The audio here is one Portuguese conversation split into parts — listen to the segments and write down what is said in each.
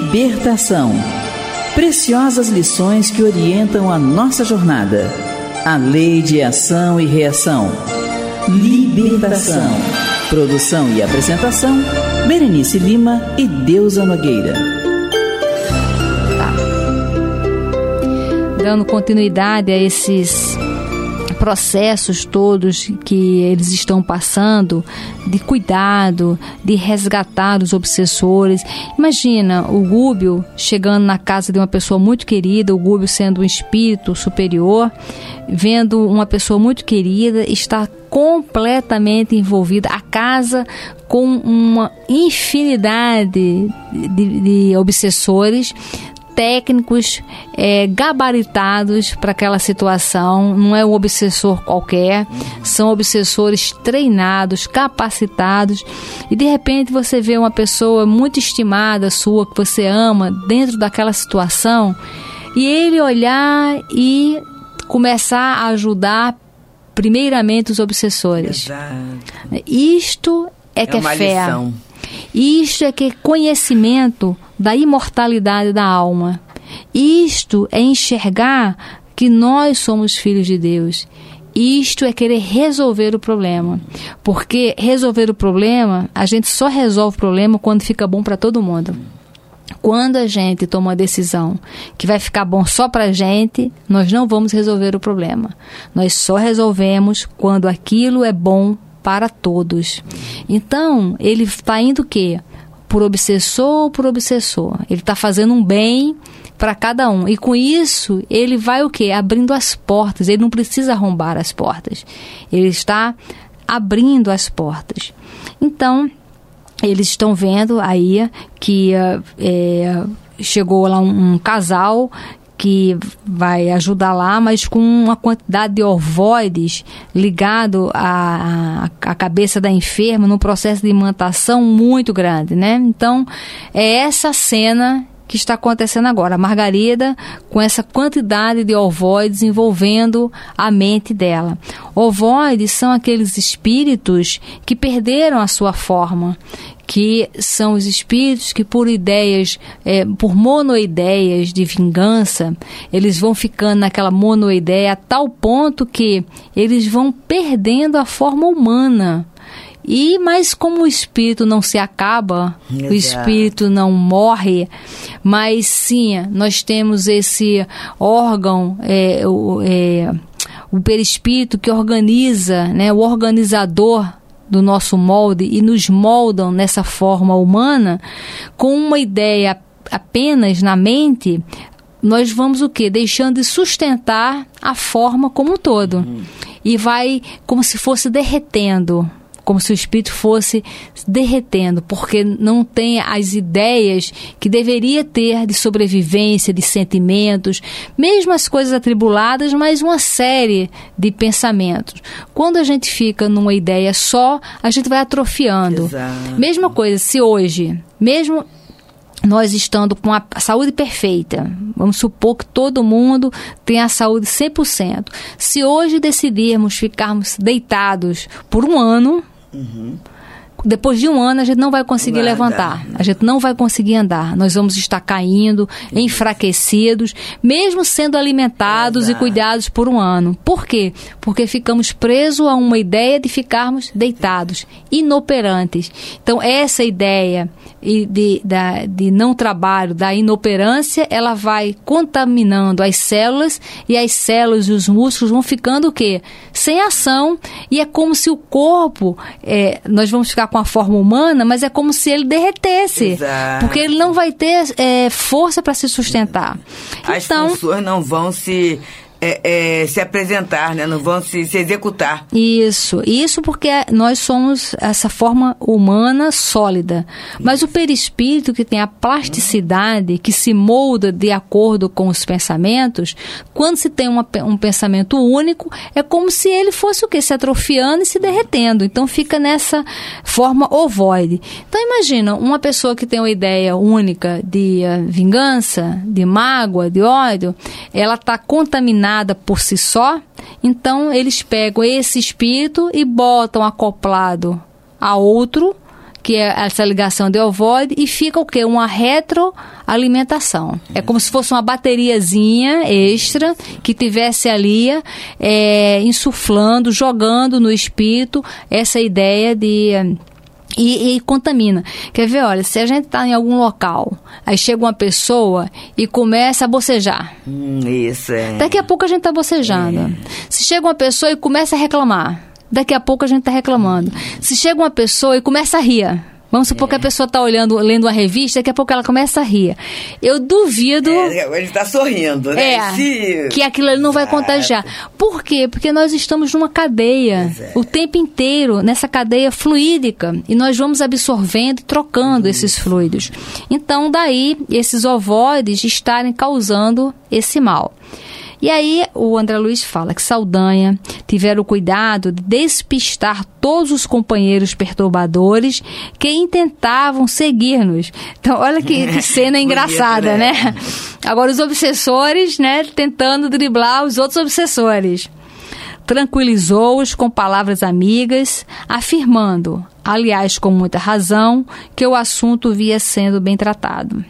Libertação. Preciosas lições que orientam a nossa jornada. A lei de ação e reação. Libertação. Produção e apresentação, Berenice Lima e Deusa Nogueira. Dando continuidade a esses processos todos que eles estão passando, de cuidado, de resgatar os obsessores. Imagina o Gúbio chegando na casa de uma pessoa muito querida, o Gúbio sendo um espírito superior, vendo uma pessoa muito querida estar completamente envolvida, a casa com uma infinidade de obsessores, técnicos gabaritados para aquela situação. Não é um obsessor qualquer, são obsessores treinados, capacitados, e de repente você vê uma pessoa muito estimada sua, que você ama, dentro daquela situação, e ele olhar e começar a ajudar primeiramente os obsessores. Exato. Isto é que é fé. Lição. Isto é que é conhecimento da imortalidade da alma. Isto é enxergar que nós somos filhos de Deus. Isto é querer resolver o problema. Porque resolver o problema, a gente só resolve o problema quando fica bom para todo mundo. Quando a gente toma uma decisão que vai ficar bom só para a gente, nós não vamos resolver o problema. Nós só resolvemos quando aquilo é bom para todos. Então, ele está indo o quê? Por obsessor ou por obsessor? Ele está fazendo um bem para cada um. E com isso, ele vai o quê? Abrindo as portas. Ele não precisa arrombar as portas. Ele está abrindo as portas. Então, eles estão vendo aí que chegou lá um casal que vai ajudar lá, mas com uma quantidade de ovoides ligado à cabeça da enferma, num processo de imantação muito grande, né? Então, é essa cena que está acontecendo agora. A Margarida com essa quantidade de ovoides envolvendo a mente dela. Ovoides são aqueles espíritos que perderam a sua forma, que são os espíritos que por ideias, por monoideias de vingança, eles vão ficando naquela monoideia a tal ponto que eles vão perdendo a forma humana. Mas como o espírito não se acaba, exato, o espírito não morre, mas sim, nós temos esse órgão, o perispírito que organiza, né, o organizador do nosso molde, e nos moldam nessa forma humana, com uma ideia apenas na mente, nós vamos o quê? Deixando de sustentar a forma como um todo. E vai como se fosse derretendo, como se o espírito fosse derretendo, porque não tem as ideias que deveria ter de sobrevivência, de sentimentos, mesmo as coisas atribuladas, mas uma série de pensamentos. Quando a gente fica numa ideia só, a gente vai atrofiando. Exato. Mesma coisa, se hoje, mesmo nós estando com a saúde perfeita, vamos supor que todo mundo tem a saúde 100%. Se hoje decidirmos ficarmos deitados por um ano, depois de um ano a gente não vai conseguir levantar, a gente não vai conseguir andar, nós vamos estar caindo, enfraquecidos, mesmo sendo alimentados e cuidados por um ano. Por quê? Porque ficamos presos a uma ideia de ficarmos deitados, inoperantes. Então essa ideia de não trabalho, da inoperância, ela vai contaminando as células, e as células e os músculos vão ficando o quê? Sem ação, e é como se o corpo, nós vamos ficar com a forma humana, mas é como se ele derretesse. Exato. Porque ele não vai ter força para se sustentar. As funções não vão se apresentar, né? Não vão se executar. Isso porque nós somos essa forma humana sólida. Mas o perispírito, que tem a plasticidade, que se molda de acordo com os pensamentos, quando se tem um pensamento único, é como se ele fosse o quê? Se atrofiando e se derretendo. Então fica nessa forma ovoide. Então imagina, uma pessoa que tem uma ideia única de vingança, de mágoa, de ódio, ela está contaminada por si só. Então eles pegam esse espírito e botam acoplado a outro que é essa ligação de ovoide, e fica o quê? Uma retroalimentação. É como se fosse uma bateriazinha extra que tivesse ali insuflando, jogando no espírito essa ideia de... E contamina. Quer ver, olha, se a gente está em algum local, aí chega uma pessoa e começa a bocejar. Isso, Daqui a pouco a gente está bocejando. Se chega uma pessoa e começa a reclamar, daqui a pouco a gente está reclamando. Se chega uma pessoa e começa a rir, vamos supor que a pessoa está lendo uma revista, daqui a pouco ela começa a rir. Eu duvido... Ele está sorrindo, né? Que aquilo ali não vai contagiar. Por quê? Porque nós estamos numa cadeia, o tempo inteiro, nessa cadeia fluídica, e nós vamos absorvendo e trocando esses fluidos. Então, daí, esses ovoides estarem causando esse mal. E aí o André Luiz fala que Saldanha tiveram o cuidado de despistar todos os companheiros perturbadores que intentavam seguir-nos. Então, olha que cena engraçada, né? Agora, os obsessores, né, tentando driblar os outros obsessores. Tranquilizou-os com palavras amigas, afirmando, aliás com muita razão, que o assunto via sendo bem tratado.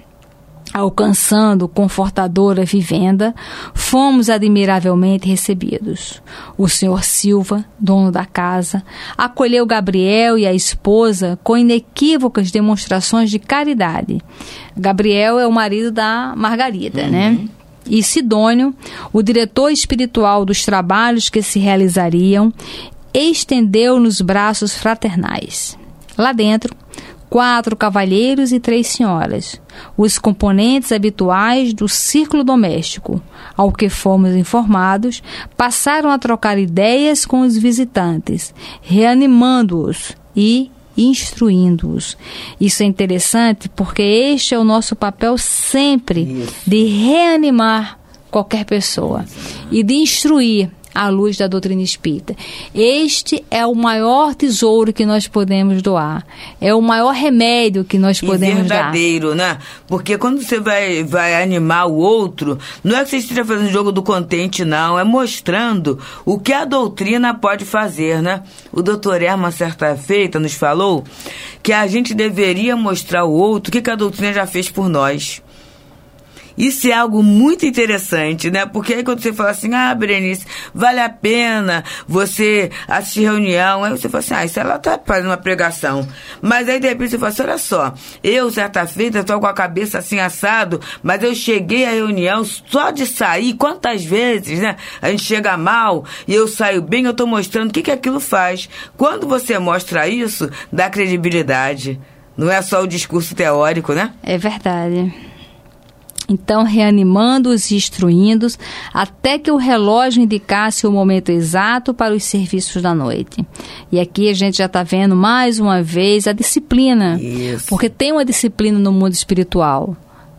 Alcançando confortadora vivenda, fomos admiravelmente recebidos. O senhor Silva, dono da casa, acolheu Gabriel e a esposa com inequívocas demonstrações de caridade. Gabriel é o marido da Margarida, né? E Sidônio, o diretor espiritual dos trabalhos que se realizariam, estendeu-nos braços fraternais. Lá dentro, 4 cavalheiros e 3 senhoras, os componentes habituais do círculo doméstico, ao que fomos informados, passaram a trocar ideias com os visitantes, reanimando-os e instruindo-os. Isso é interessante porque este é o nosso papel sempre, de reanimar qualquer pessoa e de instruir à luz da doutrina espírita. Este é o maior tesouro que nós podemos doar. É o maior remédio que nós podemos dar. Verdadeiro, né? Porque quando você vai animar o outro, não é que você esteja fazendo jogo do contente, não. É mostrando o que a doutrina pode fazer, né? O doutor Herman, certa feita, nos falou que a gente deveria mostrar ao outro o que a doutrina já fez por nós. Isso é algo muito interessante, né? Porque aí quando você fala assim, Berenice, vale a pena você assistir reunião, aí você fala assim, isso ela tá fazendo uma pregação. Mas aí de repente você fala assim, olha só, eu certa feita estou com a cabeça assim assado, mas eu cheguei à reunião só de sair, quantas vezes, né? A gente chega mal e eu saio bem, eu estou mostrando o que aquilo faz. Quando você mostra isso, dá credibilidade. Não é só o discurso teórico, né? É verdade. Então, reanimando-os e instruindo-os, até que o relógio indicasse o momento exato para os serviços da noite. E aqui a gente já está vendo mais uma vez a disciplina. Isso. Porque tem uma disciplina no mundo espiritual.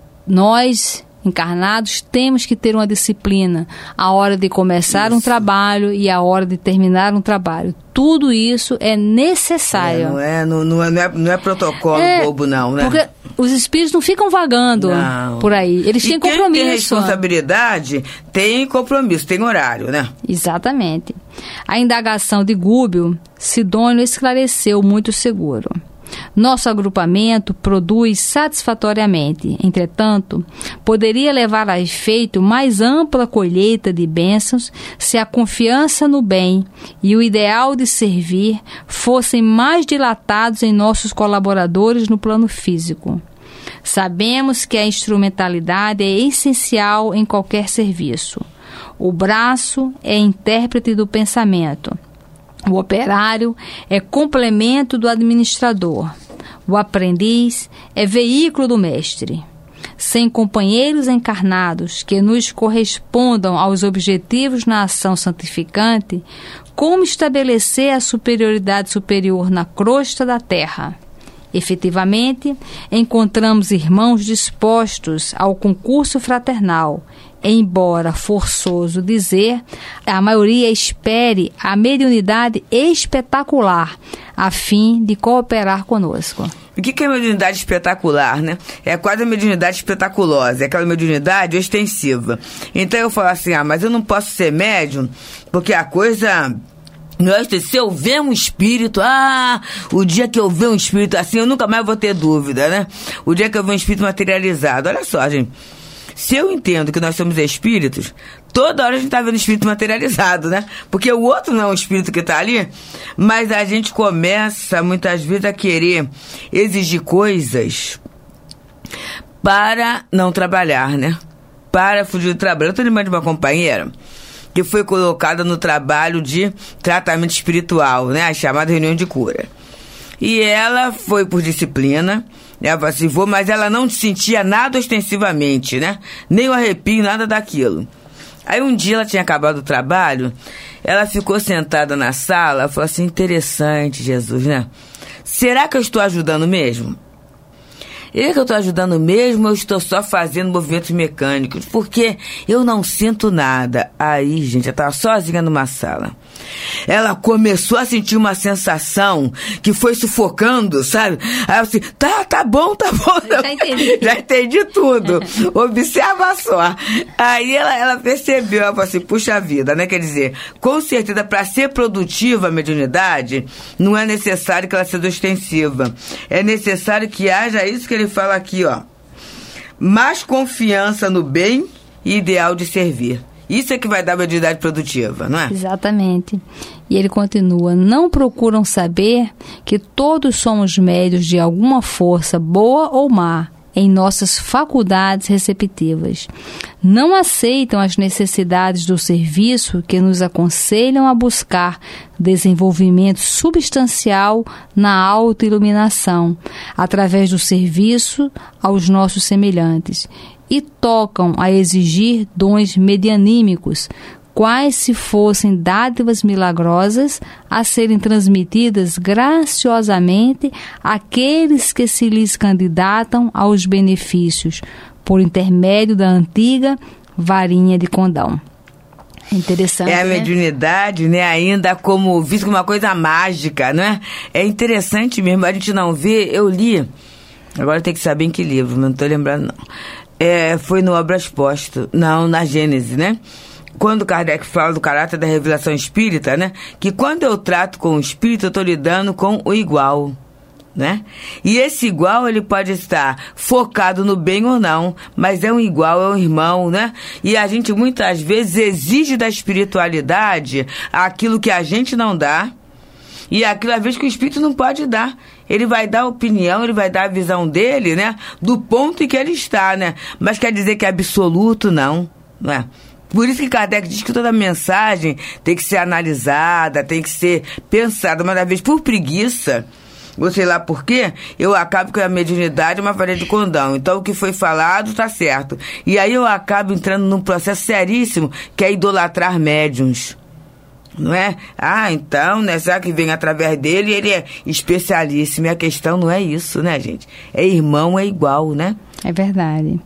Nós, encarnados, temos que ter uma disciplina. A hora de começar um trabalho e a hora de terminar um trabalho. Tudo isso é necessário. Não é protocolo bobo, não, né? Porque os espíritos não ficam vagando por aí. Eles têm compromisso. Quem tem responsabilidade tem compromisso, tem horário, né? Exatamente. A indagação de Gúbio, Sidônio esclareceu muito seguro. Nosso agrupamento produz satisfatoriamente, entretanto, poderia levar a efeito mais ampla colheita de bênçãos se a confiança no bem e o ideal de servir fossem mais dilatados em nossos colaboradores no plano físico. Sabemos que a instrumentalidade é essencial em qualquer serviço. O braço é intérprete do pensamento. O operário é complemento do administrador. O aprendiz é veículo do mestre. Sem companheiros encarnados que nos correspondam aos objetivos na ação santificante, como estabelecer a superioridade superior na crosta da terra? Efetivamente, encontramos irmãos dispostos ao concurso fraternal, embora forçoso dizer, a maioria espere a mediunidade espetacular, a fim de cooperar conosco. O que é mediunidade espetacular, né? É quase a mediunidade espetaculosa, é aquela mediunidade ostensiva. Então eu falo assim, mas eu não posso ser médium, porque a coisa Se eu ver um espírito, o dia que eu ver um espírito assim, eu nunca mais vou ter dúvida, né? O dia que eu ver um espírito materializado. Olha só, gente. Se eu entendo que nós somos espíritos, toda hora a gente tá vendo espírito materializado, né? Porque o outro não é um espírito que tá ali, mas a gente começa, muitas vezes, a querer exigir coisas para não trabalhar, né? Para fugir do trabalho. Eu tô lembrando de uma companheira que foi colocada no trabalho de tratamento espiritual, né? A chamada reunião de cura. E ela foi por disciplina, ela participou, mas ela não sentia nada ostensivamente, né? Nem o arrepio, nada daquilo. Aí um dia ela tinha acabado o trabalho, ela ficou sentada na sala, falou assim, interessante, Jesus, né? Será que eu estou ajudando mesmo? Eu que eu estou ajudando mesmo, eu estou só fazendo movimentos mecânicos, porque eu não sinto nada. Aí, gente, eu estava sozinha numa sala. Ela começou a sentir uma sensação que foi sufocando, sabe? Aí eu assim, tá bom. Já entendi tudo. Observa só. Aí ela percebeu, ela falou assim, puxa vida, né? Quer dizer, com certeza, para ser produtiva a mediunidade, não é necessário que ela seja ostensiva. É necessário que haja isso que ele fala aqui, ó. Mais confiança no bem e ideal de servir. Isso é que vai dar mediunidade produtiva, não é? Exatamente. E ele continua, não procuram saber que todos somos médios de alguma força, boa ou má, em nossas faculdades receptivas. Não aceitam as necessidades do serviço que nos aconselham a buscar desenvolvimento substancial na autoiluminação, através do serviço aos nossos semelhantes, e tocam a exigir dons medianímicos, quais se fossem dádivas milagrosas a serem transmitidas graciosamente àqueles que se lhes candidatam aos benefícios, por intermédio da antiga varinha de condão. Interessante, a mediunidade, né, ainda como visto como uma coisa mágica, não é? É interessante mesmo, a gente não vê, eu li, agora tem que saber em que livro, não estou lembrando não. Foi no Obras Póstumas, não, na Gênese, né? Quando Kardec fala do caráter da revelação espírita, né? Que quando eu trato com o espírito, eu estou lidando com o igual, né? E esse igual, ele pode estar focado no bem ou não, mas é um igual, é um irmão, né? E a gente muitas vezes exige da espiritualidade aquilo que a gente não dá, e aquilo às vezes que o espírito não pode dar. Ele vai dar a opinião, ele vai dar a visão dele, né? Do ponto em que ele está, né? Mas quer dizer que é absoluto, não é? Por isso que Kardec diz que toda mensagem tem que ser analisada, tem que ser pensada, mas às vezes por preguiça, ou sei lá por quê, eu acabo com a mediunidade uma varinha de condão. Então o que foi falado tá certo. E aí eu acabo entrando num processo seríssimo, que é idolatrar médiuns. Não é? Então, né? Será que vem através dele? Ele é especialíssimo. E a questão não é isso, né, gente? É irmão, é igual, né? É verdade.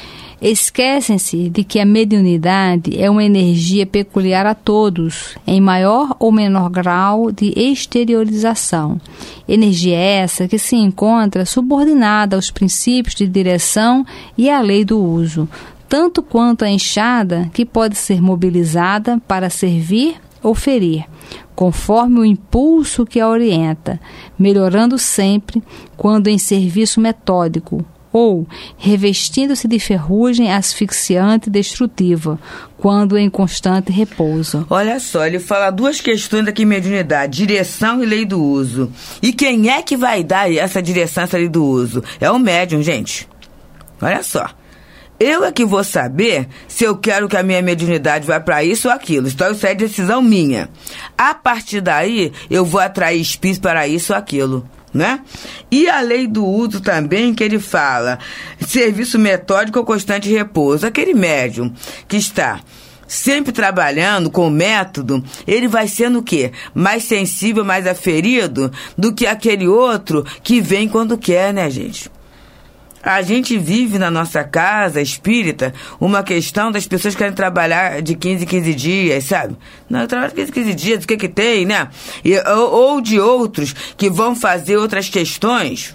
Esquecem-se de que a mediunidade é uma energia peculiar a todos, em maior ou menor grau de exteriorização. Energia essa que se encontra subordinada aos princípios de direção e à lei do uso, tanto quanto a enxada que pode ser mobilizada para servir ou ferir, conforme o impulso que a orienta, melhorando sempre quando em serviço metódico, ou revestindo-se de ferrugem asfixiante e destrutiva, quando em constante repouso. Olha só, ele fala duas questões aqui em mediunidade, direção e lei do uso. E quem é que vai dar essa direção, essa lei do uso? É o médium, gente. Olha só. Eu é que vou saber se eu quero que a minha mediunidade vá para isso ou aquilo. Então, isso é decisão minha. A partir daí, eu vou atrair espíritos para isso ou aquilo, né? E a lei do uso também, que ele fala, serviço metódico ou constante repouso. Aquele médium que está sempre trabalhando com o método, ele vai sendo o quê? Mais sensível, mais aferido do que aquele outro que vem quando quer, né, gente? A gente vive na nossa casa espírita uma questão das pessoas que querem trabalhar de 15 em 15 dias, sabe? Não, eu trabalho de 15 em 15 dias, o que tem, né? Ou de outros que vão fazer outras questões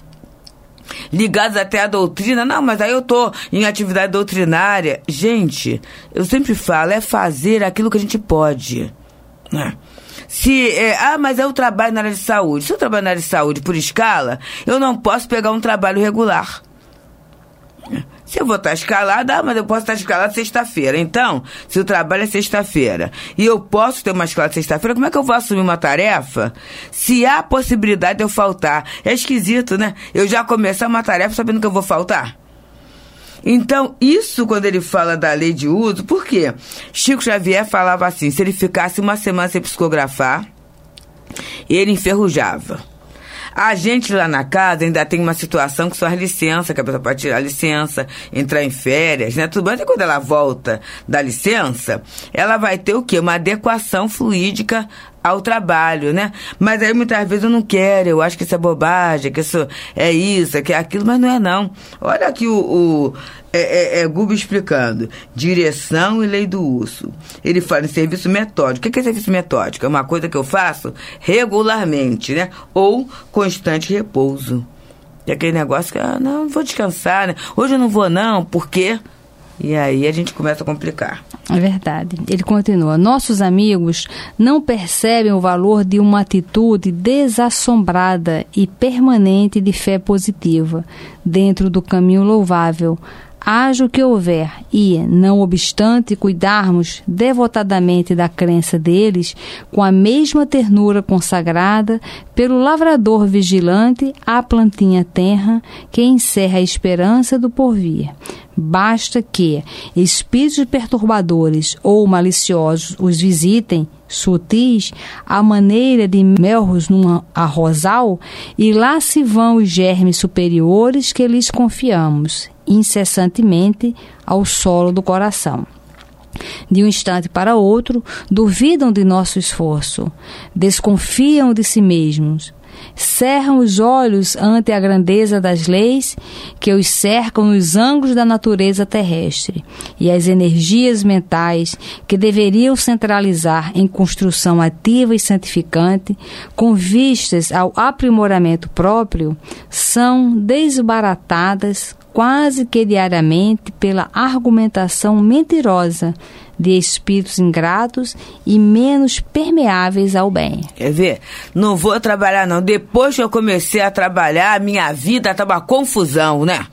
ligadas até à doutrina. Não, mas aí eu tô em atividade doutrinária. Gente, eu sempre falo, é fazer aquilo que a gente pode, né? Mas eu trabalho na área de saúde. Se eu trabalho na área de saúde por escala, eu não posso pegar um trabalho regular. Se eu vou estar escalada, mas eu posso estar escalada sexta-feira. Então, se o trabalho é sexta-feira e eu posso ter uma escala sexta-feira, como é que eu vou assumir uma tarefa se há a possibilidade de eu faltar? É esquisito, né? Eu já começar uma tarefa sabendo que eu vou faltar. Então, isso quando ele fala da lei de uso, por quê? Chico Xavier falava assim, se ele ficasse uma semana sem psicografar, ele enferrujava. A gente lá na casa ainda tem uma situação que são as licenças, que a pessoa pode tirar a licença, entrar em férias, né? Tudo bem que quando ela volta da licença, ela vai ter o quê? Uma adequação fluídica ao trabalho, né? Mas aí muitas vezes eu não quero, eu acho que isso é bobagem, que isso é isso, que é aquilo, mas não é não. Olha aqui Gubo explicando. Direção e lei do uso. Ele fala em serviço metódico. O que é serviço metódico? É uma coisa que eu faço regularmente, né? Ou constante repouso. E aquele negócio que, não vou descansar, né? Hoje eu não vou não, por quê? E aí a gente começa a complicar. É verdade. Ele continua. Nossos amigos não percebem o valor de uma atitude desassombrada e permanente de fé positiva dentro do caminho louvável. Haja o que houver e, não obstante cuidarmos devotadamente da crença deles, com a mesma ternura consagrada pelo lavrador vigilante à plantinha tenra que encerra a esperança do porvir. Basta que espíritos perturbadores ou maliciosos os visitem, sutis, à maneira de melros num arrozal, e lá se vão os germes superiores que lhes confiamos, incessantemente, ao solo do coração. De um instante para outro, duvidam de nosso esforço, desconfiam de si mesmos, cerram os olhos ante a grandeza das leis que os cercam nos ângulos da natureza terrestre e as energias mentais que deveriam centralizar em construção ativa e santificante, com vistas ao aprimoramento próprio, são desbaratadas quase que diariamente pela argumentação mentirosa de espíritos ingratos e menos permeáveis ao bem. Quer ver? Não vou trabalhar não. Depois que eu comecei a trabalhar, minha vida estava uma confusão, né?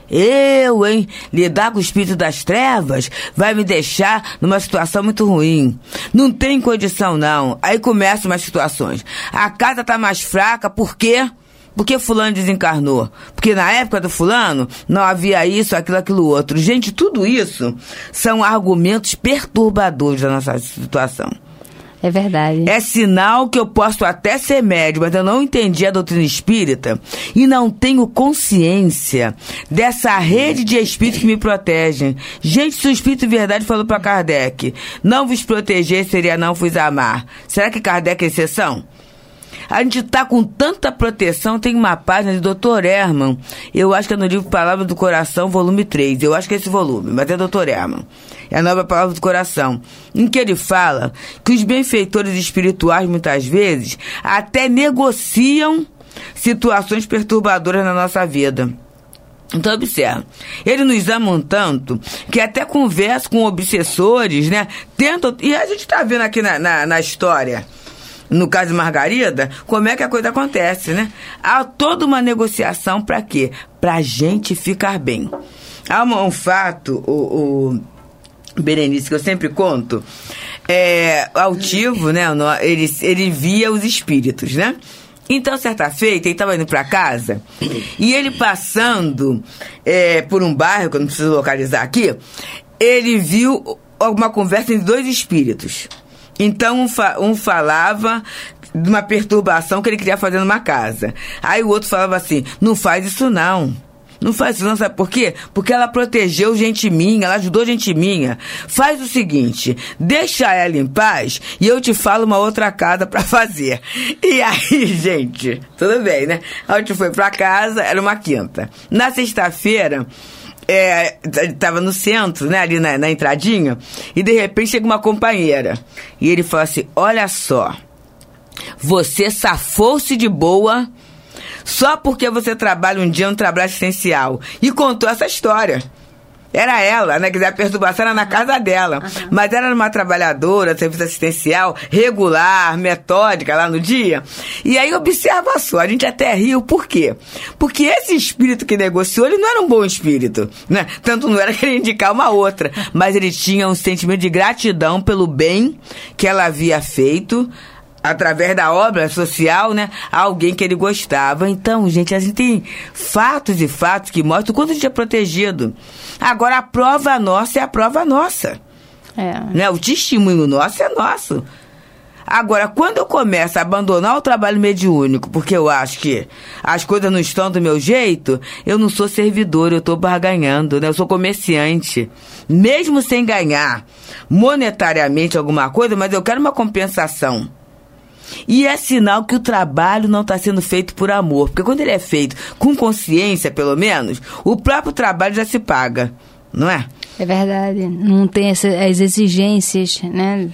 Lidar com o espírito das trevas vai me deixar numa situação muito ruim. Não tem condição não. Aí começam umas situações. A casa tá mais fraca, por quê? Porque fulano desencarnou. Porque na época do fulano não havia isso, aquilo, outro. Gente, tudo isso são argumentos perturbadores da nossa situação. É verdade. É sinal que eu posso até ser médium, mas eu não entendi a doutrina espírita e não tenho consciência dessa rede de espíritos que me protegem. Gente, se o Espírito de Verdade falou para Kardec, não vos proteger seria não vos amar. Será que Kardec é exceção? A gente tá com tanta proteção, tem uma página de Dr. Herman, eu acho que é no livro Palavra do Coração, volume 3, eu acho que é esse volume, mas é Dr. Herman, é a nova Palavra do Coração, em que ele fala que os benfeitores espirituais, muitas vezes, até negociam situações perturbadoras na nossa vida. Então, observa, eles nos amam tanto que até conversa com obsessores, né, tentam, e a gente tá vendo aqui na história, no caso de Margarida, como é que a coisa acontece, né? Há toda uma negociação para quê? Pra gente ficar bem. Há um fato, o Berenice, que eu sempre conto, altivo, né? Ele via os espíritos, né? Então, certa feita, ele estava indo para casa e ele passando por um bairro, que eu não preciso localizar aqui, ele viu uma conversa entre dois espíritos. Então, um falava de uma perturbação que ele queria fazer numa casa. Aí o outro falava assim, não faz isso não. Não faz isso não, sabe por quê? Porque ela protegeu gente minha, ela ajudou gente minha. Faz o seguinte, deixa ela em paz e eu te falo uma outra casa pra fazer. E aí, gente, tudo bem, né? Aí a gente foi pra casa, era uma quinta. Na sexta-feira, estava no centro, né, ali na entradinha, e de repente chega uma companheira e ele fala assim, olha só, você safou-se de boa só porque você trabalha um dia no trabalho assistencial, e contou essa história. Era ela, né? Quer dizer, a perturbação era na casa dela. Mas ela era uma trabalhadora, serviço assistencial, regular, metódica lá no dia. E aí observa só, a gente até riu, por quê? Porque esse espírito que negociou, ele não era um bom espírito, né? Tanto não era que ele indicar uma outra, mas ele tinha um sentimento de gratidão pelo bem que ela havia feito, através da obra social, né, a alguém que ele gostava. Então, gente, a gente tem fatos e fatos que mostram o quanto a gente é protegido. Agora, a prova nossa é a prova nossa. Né? O testemunho nosso é nosso. Agora, quando eu começo a abandonar o trabalho mediúnico, porque eu acho que as coisas não estão do meu jeito, eu não sou servidor, eu estou barganhando, né? Eu sou comerciante. Mesmo sem ganhar monetariamente alguma coisa, mas eu quero uma compensação. E é sinal que o trabalho não está sendo feito por amor. Porque quando ele é feito com consciência, pelo menos, o próprio trabalho já se paga, não é? É verdade. Não tem as exigências, né,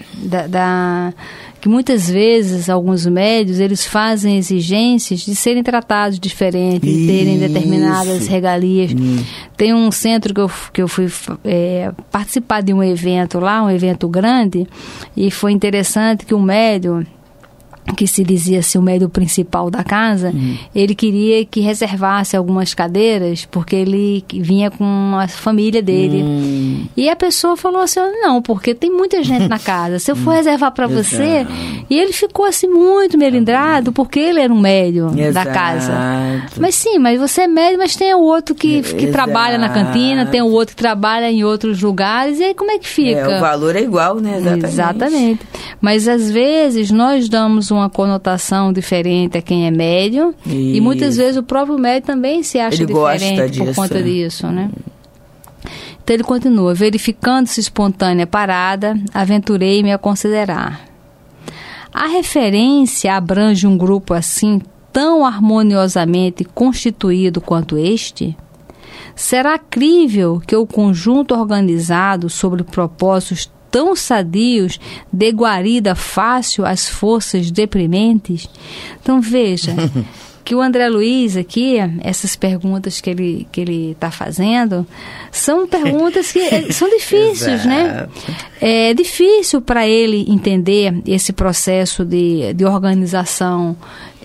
que muitas vezes alguns médios, eles fazem exigências de serem tratados diferente, de terem determinadas regalias. Tem um centro que eu fui participar de um evento lá, um evento grande, e foi interessante que o médium, que se dizia assim, o médium principal da casa, ele queria que reservasse algumas cadeiras, porque ele vinha com a família dele. E a pessoa falou assim, não, porque tem muita gente na casa, se eu for reservar para você... E ele ficou assim muito melindrado, porque ele era um médium da casa. Mas sim, mas você é médium, mas tem o outro que trabalha na cantina, tem o outro que trabalha em outros lugares, e aí como é que fica? O valor é igual, né? Exatamente. Mas às vezes nós damos uma conotação diferente a quem é médium, e muitas vezes o próprio médium também se acha diferente por conta disso, né? Então ele continua, verificando-se espontânea parada, aventurei-me a considerar. A referência abrange um grupo assim tão harmoniosamente constituído quanto este? Será crível que o conjunto organizado sobre propósitos tão sadios dê guarida fácil às forças deprimentes? Então veja que o André Luiz aqui, essas perguntas que ele está fazendo, são perguntas que são difíceis, né? É difícil para ele entender esse processo de organização,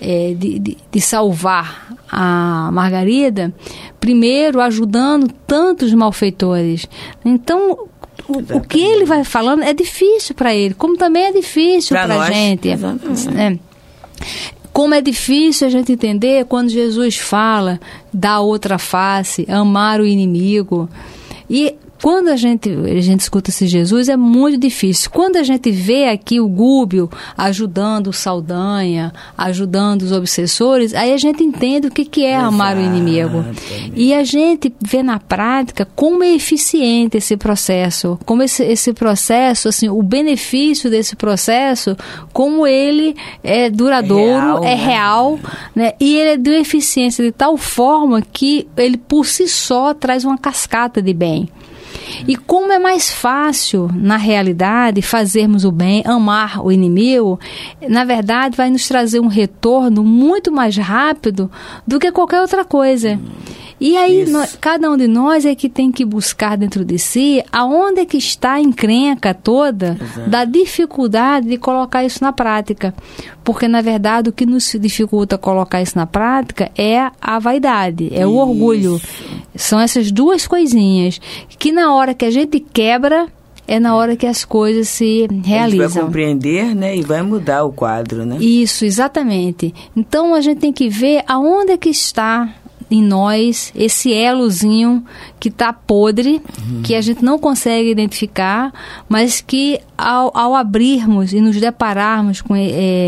de salvar a Margarida, primeiro ajudando tantos malfeitores. Então, o que ele vai falando é difícil para ele, como também é difícil para a gente. Como é difícil a gente entender quando Jesus fala da outra face, amar o inimigo. E quando a gente escuta esse Jesus, é muito difícil. Quando a gente vê aqui o Gúbio ajudando o Saldanha, ajudando os obsessores, aí a gente entende o que é amar o inimigo. E a gente vê na prática como é eficiente esse processo, como esse processo, assim, o benefício desse processo, como ele é duradouro, é real, né? E ele é de uma eficiência de tal forma que ele por si só traz uma cascata de bem. E como é mais fácil, na realidade, fazermos o bem, amar o inimigo, na verdade vai nos trazer um retorno muito mais rápido do que qualquer outra coisa. E aí, cada um de nós é que tem que buscar dentro de si aonde é que está a encrenca toda da dificuldade de colocar isso na prática. Porque, na verdade, o que nos dificulta colocar isso na prática é a vaidade, é o orgulho. São essas duas coisinhas que na hora que a gente quebra, é na hora que as coisas se realizam. A gente vai compreender, né, e vai mudar o quadro, né? Isso, exatamente. Então, a gente tem que ver aonde é que está em nós esse elozinho que está podre, que a gente não consegue identificar, mas que ao abrirmos e nos depararmos com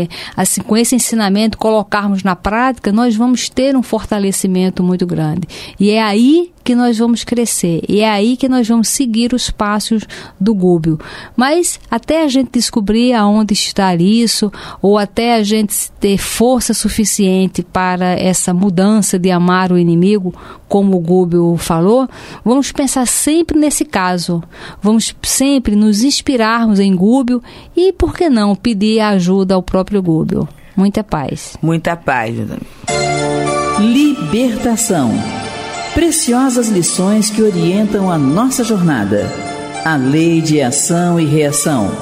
esse ensinamento, colocarmos na prática, nós vamos ter um fortalecimento muito grande. E é aí que nós vamos crescer, e é aí que nós vamos seguir os passos do Gúbio. Mas até a gente descobrir aonde está isso, ou até a gente ter força suficiente para essa mudança de amar o inimigo, como o Gúbio falou, vamos pensar sempre nesse caso. Vamos sempre nos inspirarmos em Gúbio e, por que não, pedir ajuda ao próprio Gúbio. Muita paz. Muita paz. Libertação. Preciosas lições que orientam a nossa jornada. A lei de ação e reação.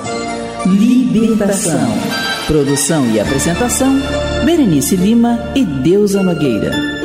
Libertação. Produção e apresentação, Berenice Lima e Deusa Nogueira.